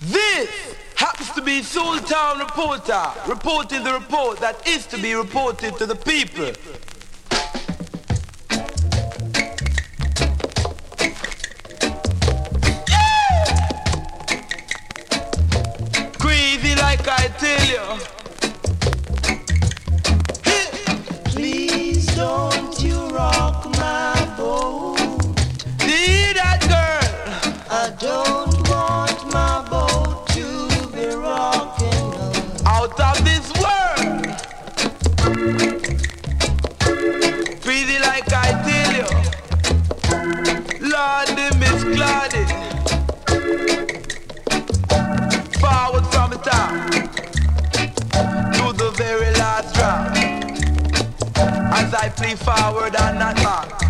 This happens to be Soul Town Reporter, reporting the report that is to be reported to the people. Crazy like I tell you. Please don't you rock my boat. See that girl? I don't want my boat to be rocking out of this world. Crazy like I tell you. Lord, Miss Claudie. Forward from the top to the very last drop. As I play forward and not back.